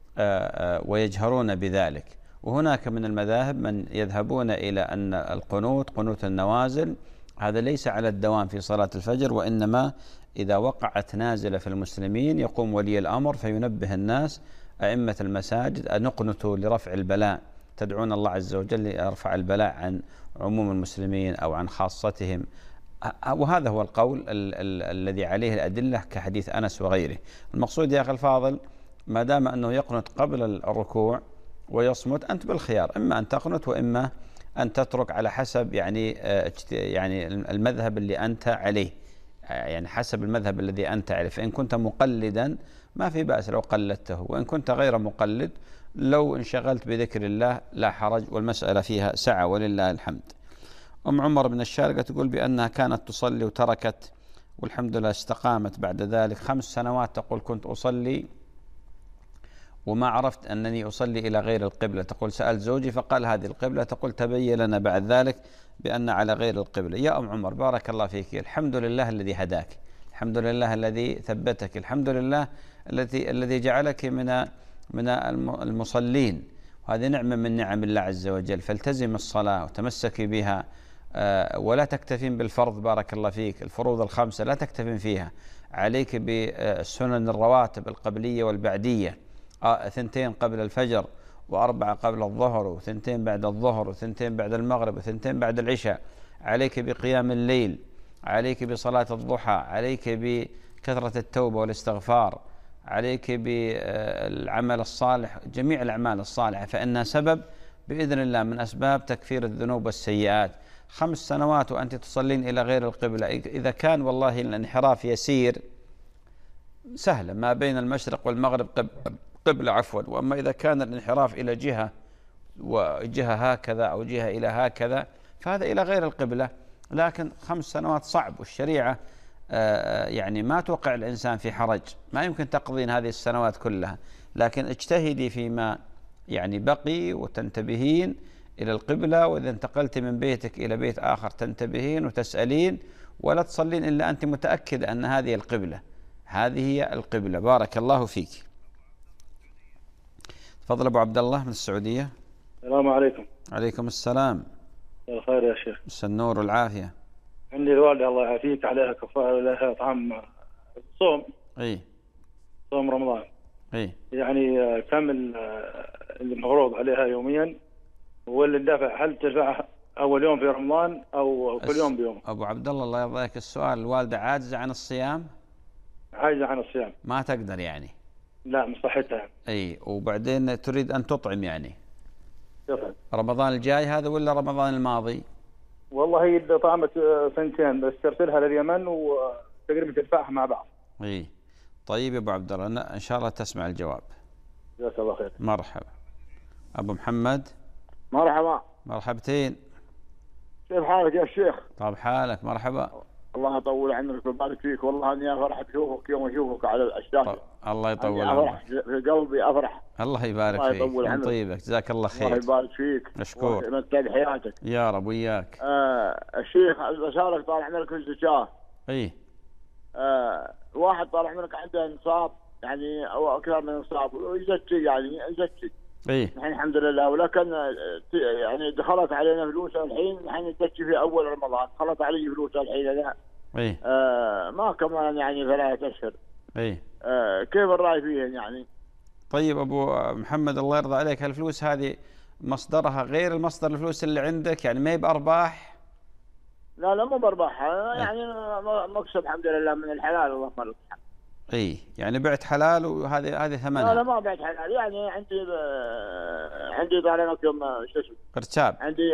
ويجهرون بذلك، وهناك من المذاهب من يذهبون إلى أن القنوت قنوت النوازل هذا ليس على الدوام في صلاة الفجر، وإنما إذا وقعت نازلة في المسلمين يقوم ولي الأمر فينبه الناس أئمة المساجد أن نقنتوا لرفع البلاء، تدعون الله عز وجل ليرفع البلاء عن عموم المسلمين أو عن خاصتهم. وهذا هو القول الذي عليه الأدلة كحديث أنس وغيره. المقصود يا أخي الفاضل ما دام أنه يقنت قبل الركوع ويصمت، أنت بالخيار، إما أن تقنت وإما أن تترك على حسب يعني المذهب اللي أنت عليه، يعني حسب المذهب الذي أنت عليه. فإن كنت مقلدا ما في بأس لو قلدته، وإن كنت غير مقلد لو انشغلت بذكر الله لا حرج، والمسألة فيها سعة ولله الحمد. أم عمر بن الشارقة تقول بأنها كانت تصلي وتركت والحمد لله استقامت بعد ذلك 5 سنوات. تقول كنت أصلي وما عرفت أنني أصلي إلى غير القبلة. تقول سألت زوجي فقال هذه القبلة. تقول تبين لنا بعد ذلك بأن على غير القبلة. يا أم عمر بارك الله فيك، الحمد لله الذي هداك، الحمد لله الذي ثبتك، الحمد لله الذي جعلك من المصلين، وهذه نعمة من نعم الله عز وجل. فالتزم الصلاة وتمسك بها ولا تكتفين بالفرض، بارك الله فيك، الفروض ال5 لا تكتفين فيها، عليك بالسنن الرواتب القبلية والبعدية، 2 قبل الفجر و4 قبل الظهر و2 بعد الظهر و2 بعد المغرب و2 بعد العشاء. عليك بقيام الليل، عليك بصلاة الضحى، عليك بكثرة التوبة والاستغفار، عليك بالعمل الصالح، جميع الأعمال الصالحة، فإنها سبب بإذن الله من أسباب تكفير الذنوب والسيئات. 5 سنوات وأنت تصلين إلى غير القبلة، إذا كان والله الانحراف يسير سهلا ما بين المشرق والمغرب قبلة عفوا، وأما إذا كان الانحراف إلى جهة وجهة هكذا أو جهة إلى هكذا فهذا إلى غير القبلة. لكن 5 سنوات صعب، والشريعة يعني ما توقع الإنسان في حرج، ما يمكن تقضين هذه السنوات كلها، لكن اجتهدي فيما يعني بقي وتنتبهين إلى القبلة، وإذا انتقلت من بيتك إلى بيت آخر تنتبهين وتسألين، ولا تصلين إلا أنت متأكد أن هذه القبلة، هذه هي القبلة. بارك الله فيك. تفضل أبو عبد الله من السعودية. السلام عليكم. عليكم السلام. الخير يا شيخ. مساء النور والعافية. عندي الوالدة الله يعافيك عليها كفارة لها طعام صوم. اي صوم رمضان. اي يعني كم المفروض عليها يوميا، واللي الدفع هل تدفع أول يوم في رمضان أو كل يوم بيوم؟ أبو عبد الله يرضيك السؤال، الوالدة عاجزة عن الصيام؟ عاجزة عن الصيام. ما تقدر يعني؟ لا من صحتها. اي، وبعدين تريد أن تطعم يعني؟ تطعم. رمضان الجاي هذا ولا رمضان الماضي؟ والله هي طعمت 2 بس ترسلها لليمن تقريبا تدفعها مع بعض. اي طيب يا ابو عبد الله، ان شاء الله تسمع الجواب. جزاك الله خير. مرحبا. ابو محمد. مرحبا. مرحبتين. كيف حالك يا شيخ؟ طاب حالك. مرحبا. الله يطول عمرك ويبارك فيك، والله اني افرح اشوفك يوم اشوفك على الشاشه. الله يطول عمرك. في قلبي افرح. الله يبارك فيك. من طيبك، جزاك الله خير. الله يبارك فيك. مشكور. يمتع حياتك يا رب وياك. الشيخ بسالك طال عمرك في الزكاه. اي. واحد طال عمرك عنده نصاب يعني او اكثر من نصاب ويزكي يعني يزكي. اي. الحين الحمد لله، ولكن يعني دخلت علينا فلوس الحين، الحين نزكي في اول رمضان، دخلت علي فلوس الحين انا. اي. ما كمان يعني 3 أشهر. اي. كيف الراي فيهن يعني؟ طيب ابو محمد الله يرضى عليك، هالفلوس هذه مصدرها غير المصدر الفلوس اللي عندك، يعني ما هي بارباح؟ لا مو بارباح، يعني مكسب الحمد لله من الحلال، اللهم لك الحمد. اي يعني بعت حلال وهذه ثمنها؟ لا ما بعت حلال، يعني عندي طالعك يوم شو اسمه ارتاب، عندي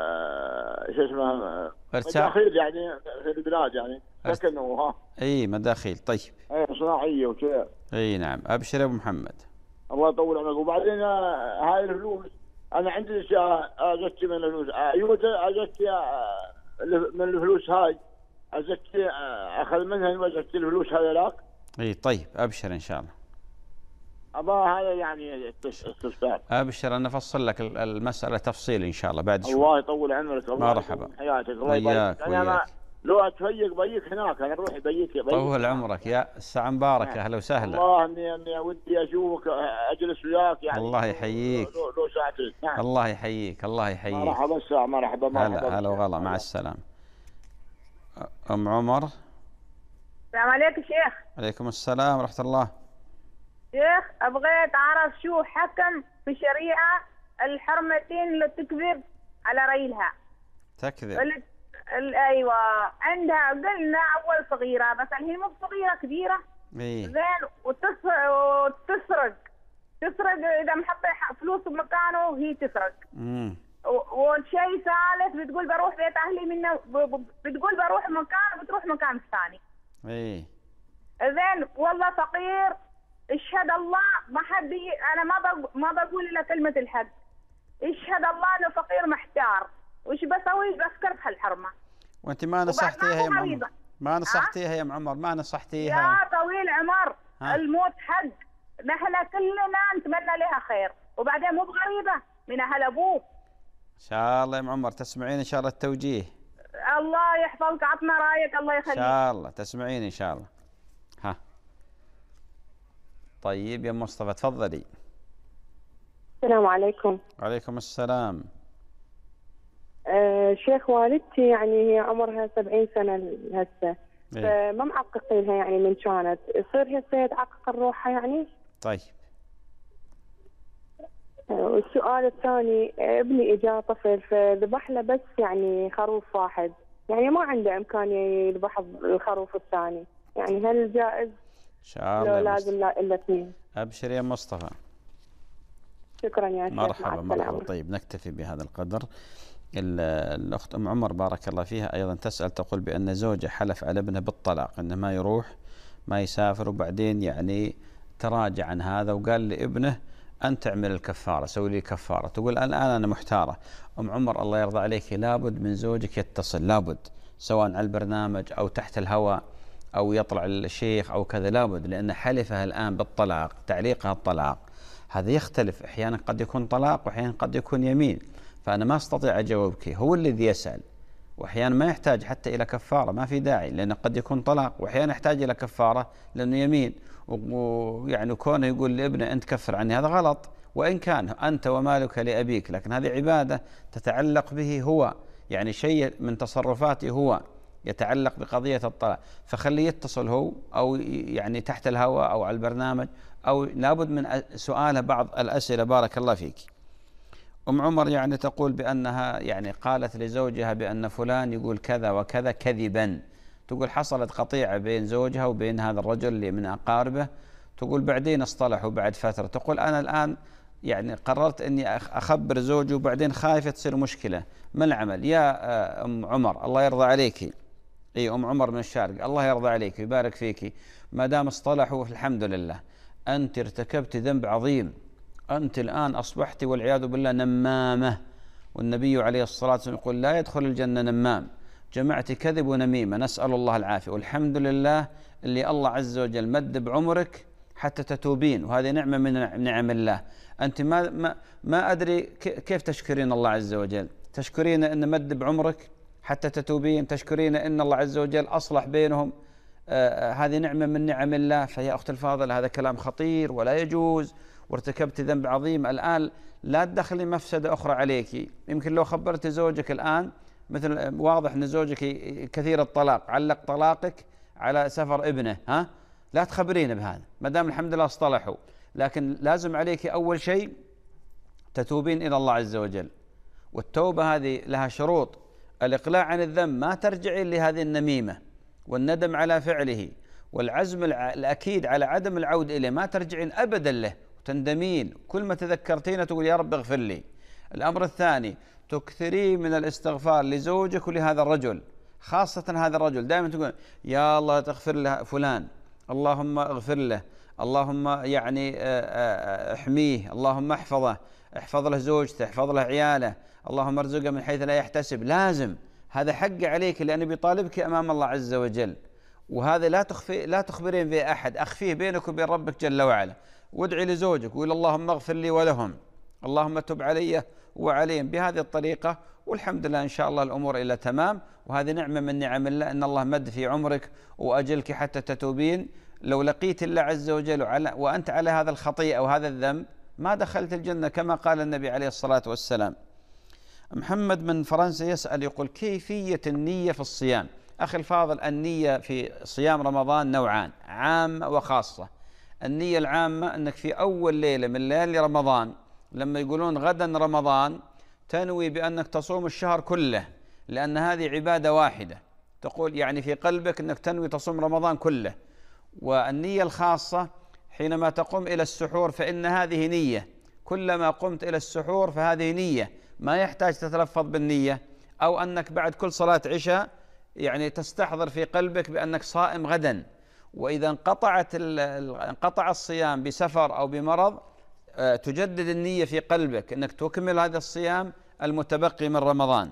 شو اسمه مداخيل يعني في البلاد يعني سكن وها. اي مداخيل. طيب. اي صناعيه وكذا. اي نعم. ابشر يا ابو محمد. الله يطول عمرك. وبعدين هاي الفلوس انا عندي اشياء ازكي من الفلوس، ازكي من الفلوس هاي، ازكي اخذ منها وازكي الفلوس هذولاك. اي طيب ابشر ان شاء الله. هذا يعني استفسار. ابشر انا افصل لك المساله تفصيل ان شاء الله بعد شوي. الله يطول عمرك. الله مرحبا. حياتك. الله يبارك. انا لو اتفيق بيك هناك، انا اروح بيك. طول عمرك يا الساعه مباركه. اهلا وسهلا. والله اني ودي اشوفك اجلس وياك يعني. الله يحييك. لو ساعتين. نعم. الله يحييك. الله يحييك. مرحبا الساعه. مرحبا. هلا وغلا. مع السلامه. ام عمر. السلام عليكم شيخ. عليكم السلام ورحمه الله. شيخ ابغيت اعرف شو حكم في شريعه الحرمتين اللي تكذب على ريلها. تكذب؟ ايوه عندها قلنا اول صغيره، بس الحين مو صغيره كبيره. زين. وتسرق اذا محطه فلوس بمكانه وهي تسرق. والشيء ثالث بتقول بروح بيت اهلي منه، بتقول بروح مكان وبتروح مكان ثاني. زين. والله فقير، اشهد الله ما حد انا ما بقول الا كلمه الحق. اشهد الله انه فقير محتار، وش بسوي؟ بسكر في الحرمه. وانت ما نصحتيها يا ام عمر؟ ما نصحتيها يا ام عمر؟ ما نصحتيها؟ يا طويل عمر الموت حق، نحن كلنا نتمنى لها خير، وبعدين مو بغريبه من اهل ابوه. ان شاء الله يا ام عمر تسمعين ان شاء الله التوجيه. الله يحفظك. عطنا رايك. الله يخليك. ان شاء الله تسمعين ان شاء الله. ها طيب يا مصطفى تفضلي. السلام عليكم. وعليكم السلام. شيخ والدتي يعني هي عمرها 70 سنة هسه، فما معققينها يعني من كانت يصير هسه تعقق روحها يعني. طيب. والسؤال الثاني، ابني اجاه طفل فذبح له بس يعني خروف واحد، يعني ما عنده امكانيه يذبح الخروف الثاني، يعني هل جائز؟ ان شاء الله. لازم لا الا اثنين. ابشر يا مصطفى. شكرا يا شيخ. مرحبا. طيب نكتفي بهذا القدر. الأخت أم عمر بارك الله فيها أيضا تسأل تقول بأن زوجها حلف على ابنه بالطلاق، أنه ما يروح ما يسافر، وبعدين يعني تراجع عن هذا وقال لابنه أنت اعمل الكفارة، سوي لي كفارة. تقول الآن أنا محتارة. أم عمر الله يرضى عليك لابد من زوجك يتصل، لابد سواء على البرنامج أو تحت الهواء أو يطلع الشيخ أو كذا، لابد، لأن حلفها الآن بالطلاق، تعليقها الطلاق، هذا يختلف، أحيانا قد يكون طلاق وأحيانا قد يكون يمين، فأنا ما أستطيع أجاوبك، هو الذي يسأل، وأحيانا ما يحتاج حتى إلى كفارة، ما في داعي، لأن قد يكون طلاق، وأحيانا يحتاج إلى كفارة لأنه يمين، ويعني كونه يقول لابنه أنت كفر عني، هذا غلط، وإن كان أنت ومالك لأبيك، لكن هذه عبادة تتعلق به هو، يعني شيء من تصرفاته هو يتعلق بقضية الطلاق، فخليه يتصل هو أو يعني تحت الهواء أو على البرنامج، أو لابد من سؤاله بعض الأسئلة. بارك الله فيك. أم عمر يعني تقول بأنها يعني قالت لزوجها بأن فلان يقول كذا وكذا كذبا، تقول حصلت قطيعة بين زوجها وبين هذا الرجل اللي من أقاربه، تقول بعدين اصطلحوا بعد فترة، تقول أنا الآن يعني قررت أني أخبر زوجي وبعدين خايفة تصير مشكلة، ما العمل يا أم عمر الله يرضى عليك؟ أم عمر من الشارق، الله يرضى عليك ويبارك فيك، ما دام اصطلحوا الحمد لله. أنت ارتكبت ذنب عظيم، أنت الآن أصبحت والعياذ بالله نمامة، والنبي عليه الصلاة والسلام يقول لا يدخل الجنة نمام. جمعت كذب ونميمة، نسأل الله العافية. والحمد لله اللي الله عز وجل مد بعمرك حتى تتوبين، وهذه نعمة من نعم الله. أنت ما أدري كيف تشكرين الله عز وجل، تشكرين أن مد بعمرك حتى تتوبين، تشكرين أن الله عز وجل أصلح بينهم، هذه نعمة من نعم الله. فيا أخت الفاضل هذا كلام خطير ولا يجوز، وارتكبت ذنب عظيم. الآن لا تدخلي مفسدة أخرى عليك. يمكن لو خبرت زوجك الآن، مثل واضح أن زوجك كثير الطلاق، علق طلاقك على سفر ابنه، لا تخبرين بهذا ما دام الحمد لله اصطلحوا. لكن لازم عليك أول شيء تتوبين إلى الله عز وجل، والتوبة هذه لها شروط. الإقلاع عن الذنب، ما ترجعين لهذه النميمة، والندم على فعله، والعزم الأكيد على عدم العود إليه، ما ترجعين أبدا له وتندمين كل ما تذكرتين تقول يا رب اغفر لي. الأمر الثاني تكثرين من الاستغفار لزوجك ولهذا الرجل، خاصة هذا الرجل دائما تقول يا الله تغفر له فلان، اللهم اغفر له، اللهم يعني احميه، اللهم احفظه، احفظ له زوجته، احفظ له عياله، اللهم ارزقه من حيث لا يحتسب. لازم، هذا حق عليك لأنه بيطالبك أمام الله عز وجل، وهذا لا تخبرين به أحد، أخفيه بينك وبين ربك جل وعلا. وادعي لزوجك وقول اللهم اغفر لي ولهم، اللهم تب علي وعليهم، بهذه الطريقة. والحمد لله إن شاء الله الأمور إلى تمام. وهذه نعمة من نعم الله أن الله مد في عمرك وأجلك حتى تتوبين. لو لقيت الله عز وجل وأنت على هذا الخطيئة أو هذا الذنب ما دخلت الجنة كما قال النبي عليه الصلاة والسلام. محمد من فرنسا يسأل يقول كيفية النية في الصيام؟ أخي الفاضل، النية في صيام رمضان نوعان، عامة وخاصة. النية العامة أنك في أول ليلة من ليالي رمضان لما يقولون غدا رمضان تنوي بأنك تصوم الشهر كله، لأن هذه عبادة واحدة، تقول يعني في قلبك أنك تنوي تصوم رمضان كله. والنية الخاصة حينما تقوم إلى السحور فإن هذه نية، كلما قمت إلى السحور فهذه نية، ما يحتاج تتلفظ بالنية. أو أنك بعد كل صلاة عشاء يعني تستحضر في قلبك بأنك صائم غدا. وإذا انقطع الصيام بسفر أو بمرض تجدد النية في قلبك أنك تكمل هذا الصيام المتبقي من رمضان.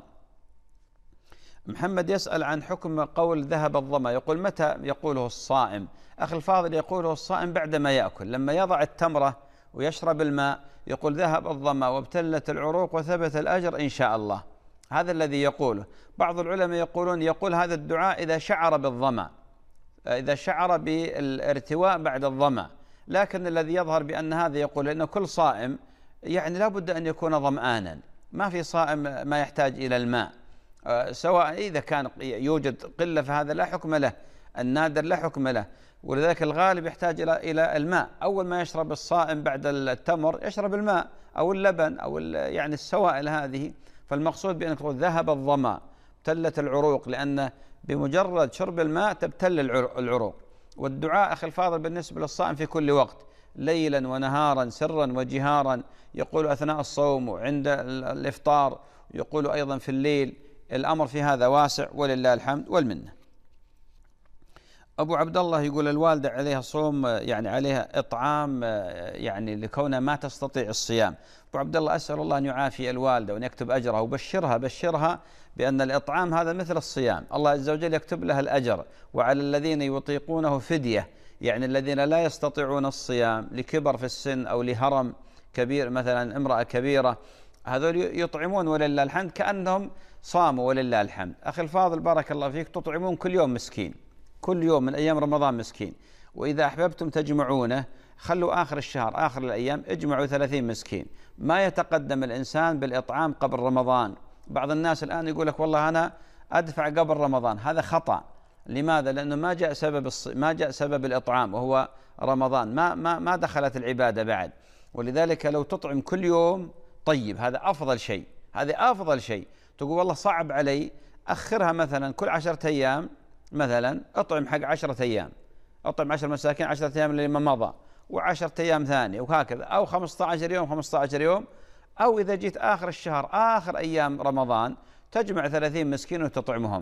محمد يسأل عن حكم قول ذهب الظمأ، يقول متى يقوله الصائم؟ أخي الفاضل، يقوله الصائم بعدما يأكل، لما يضع التمرة ويشرب الماء يقول ذهب الظمأ وابتلت العروق وثبت الأجر إن شاء الله. هذا الذي يقوله. بعض العلماء يقول هذا الدعاء إذا شعر بالظمأ، إذا شعر بالارتواء بعد الظمأ. لكن الذي يظهر بأن هذا يقول أن كل صائم يعني لا بد أن يكون ظمآنا، ما في صائم ما يحتاج إلى الماء، سواء إذا كان يوجد قلة فهذا لا حكم له، النادر لا حكم له. ولذلك الغالب يحتاج إلى الماء. أول ما يشرب الصائم بعد التمر يشرب الماء أو اللبن أو يعني السوائل هذه. فالمقصود بأنك تقول ذهب الظمأ ابتلت العروق، لأن بمجرد شرب الماء تبتل العروق. والدعاء أخي الفاضل بالنسبة للصائم في كل وقت، ليلا ونهارا سرا وجهارا، يقول أثناء الصوم وعند الإفطار، يقول أيضا في الليل. الأمر في هذا واسع ولله الحمد والمنة. أبو عبد الله يقول الوالدة عليها صوم، يعني عليها إطعام يعني لكونها ما تستطيع الصيام. أبو عبد الله أسأل الله أن يعافي الوالدة وأن يكتب أجرها، وبشرها بأن الإطعام هذا مثل الصيام، الله عز وجل يكتب لها الأجر. وعلى الذين يطيقونه فدية، يعني الذين لا يستطيعون الصيام لكبر في السن أو لهرم كبير، مثلا امرأة كبيرة، هذول يطعمون ولله الحمد كأنهم صاموا ولله الحمد. أخي الفاضل بارك الله فيك، تطعمون كل يوم مسكين، كل يوم من أيام رمضان مسكين. وإذا أحببتم تجمعونه خلوا آخر الشهر آخر الأيام اجمعوا 30 مسكين. ما يتقدم الإنسان بالإطعام قبل رمضان. بعض الناس الآن يقول لك والله أنا أدفع قبل رمضان، هذا خطأ. لماذا؟ لأنه ما جاء سبب الإطعام وهو رمضان، ما دخلت العبادة بعد. ولذلك لو تطعم كل يوم طيب، هذا أفضل شيء، هذا أفضل شيء. تقول والله صعب علي، أخرها مثلا كل 10 أيام، مثلا أطعم حق 10 أيام، أطعم 10 مساكين 10 أيام اللي ما مضى، و10 أيام ثانية، وهكذا. أو 15 يوم 15 يوم. أو إذا جيت آخر الشهر آخر أيام رمضان تجمع 30 مسكين وتطعمهم.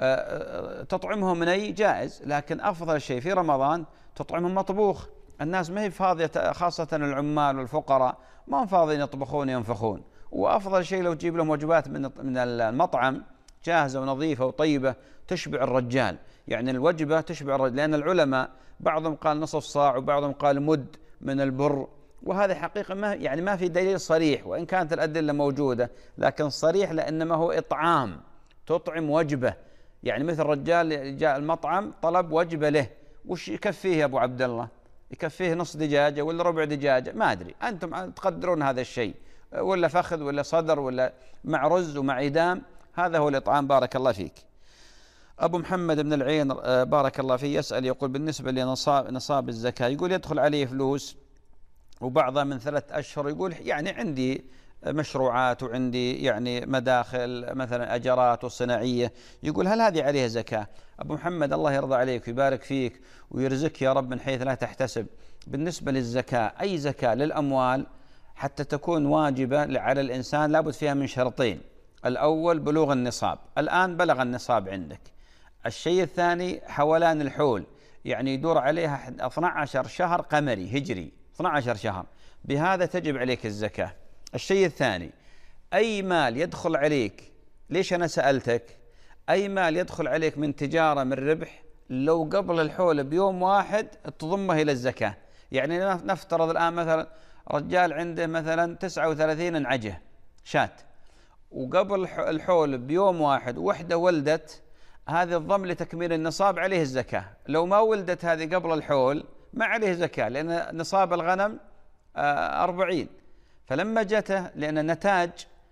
تطعمهم ني جائز، لكن أفضل شيء في رمضان تطعمهم مطبوخ. الناس ما هي فاضية، خاصة العمال والفقراء ما هم فاضيين يطبخون ينفخون، وأفضل شيء لو تجيب لهم وجبات من المطعم جاهزة ونظيفة وطيبة تشبع الرجال. يعني الوجبة تشبع الرجال، لأن العلماء بعضهم قال نصف صاع وبعضهم قال مد من البر، وهذه حقيقة ما في دليل صريح، وإن كانت الأدلة موجودة لكن صريح، لأنما هو إطعام، تطعم وجبة. يعني مثل رجال جاء المطعم طلب وجبة له، وش يكفيه يا أبو عبد الله؟ يكفيه نص دجاجة ولا ربع دجاجة؟ ما أدري، أنتم تقدرون هذا الشيء، ولا فخذ ولا صدر ولا مع رز ومع إدام، هذا هو الإطعام. بارك الله فيك. أبو محمد بن العين بارك الله فيه يسأل يقول بالنسبة لنصاب الزكاة، يقول يدخل عليه فلوس وبعضها من 3 أشهر، يقول يعني عندي مشروعات وعندي يعني مداخل مثلا أجرات وصناعية، يقول هل هذه عليها زكاة؟ أبو محمد الله يرضى عليك ويبارك فيك ويرزقك يا رب من حيث لا تحتسب. بالنسبة للزكاة، أي زكاة للأموال حتى تكون واجبة على الإنسان لابد فيها من شرطين: الأول بلوغ النصاب، الآن بلغ النصاب عندك. الشيء الثاني حولان الحول، يعني يدور عليها 12 شهر قمري هجري، 12 شهر، بهذا تجب عليك الزكاة. الشيء الثاني، أي مال يدخل عليك، ليش أنا سألتك؟ أي مال يدخل عليك من تجارة من ربح، لو قبل الحول بيوم واحد تضمه إلى الزكاة. يعني نفترض الآن مثلا رجال عنده مثلا 39 انعجه شات، وقبل الحول بيوم واحد وحدة ولدت، هذه الضم لتكميل النصاب عليه الزكاة. لو ما ولدت هذه قبل الحول ما عليه زكاة، لأن نصاب الغنم 40. فلما جته، لأن النتاج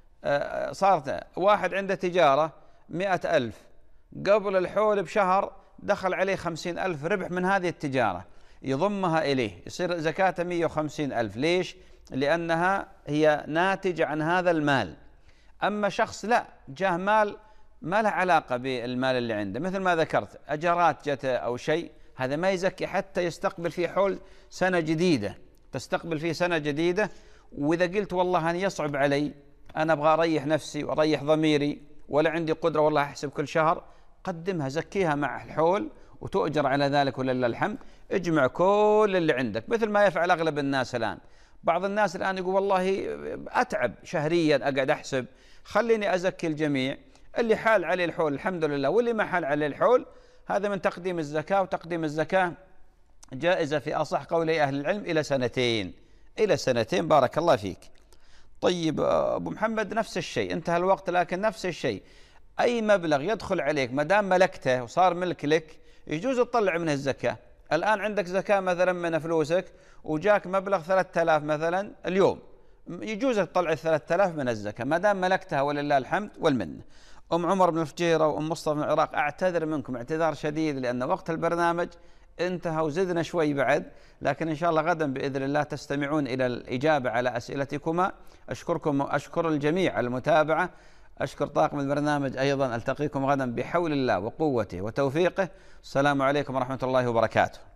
صارت واحد عنده تجارة 100,000، قبل الحول بشهر دخل عليه 50,000 ربح من هذه التجارة، يضمها إليه، يصير زكاة 150,000. ليش؟ لأنها هي ناتجة عن هذا المال. أما شخص لا جاه مال ما له علاقة بالمال اللي عنده، مثل ما ذكرت أجرات جته أو شيء، هذا ما يزكي حتى يستقبل فيه حول سنة جديدة، تستقبل فيه سنة جديدة. وإذا قلت والله أنا يصعب علي، أنا أبغى أريح نفسي وأريح ضميري ولا عندي قدرة والله أحسب كل شهر، قدمها زكيها مع الحول وتؤجر على ذلك ولله الحمد. اجمع كل اللي عندك مثل ما يفعل أغلب الناس الآن. بعض الناس الآن يقول والله أتعب شهريا أقعد أحسب، خليني أزكي الجميع، اللي حال عليه الحول الحمد لله، واللي ما حال عليه الحول هذا من تقديم الزكاة. وتقديم الزكاة جائزة في أصح قولي أهل العلم إلى 2 إلى 2. بارك الله فيك. طيب أبو محمد نفس الشيء، انتهى الوقت لكن نفس الشيء، أي مبلغ يدخل عليك ما دام ملكته وصار ملك لك يجوز تطلع منه الزكاة. الآن عندك زكاة مثلا من فلوسك وجاك مبلغ 3000 مثلا اليوم، يجوز تطلع 3000 من الزكاة ما دام ملكتها ولله الحمد والمنة. أم عمر بن الفجيرة وأم مصطفى من العراق، أعتذر منكم اعتذار شديد لأن وقت البرنامج انتهى وزدنا شوي بعد، لكن إن شاء الله غدا بإذن الله تستمعون إلى الإجابة على أسئلتكما. أشكركم وأشكر الجميع على المتابعة، أشكر طاقم البرنامج أيضا. ألتقيكم غدا بحول الله وقوته وتوفيقه. السلام عليكم ورحمة الله وبركاته.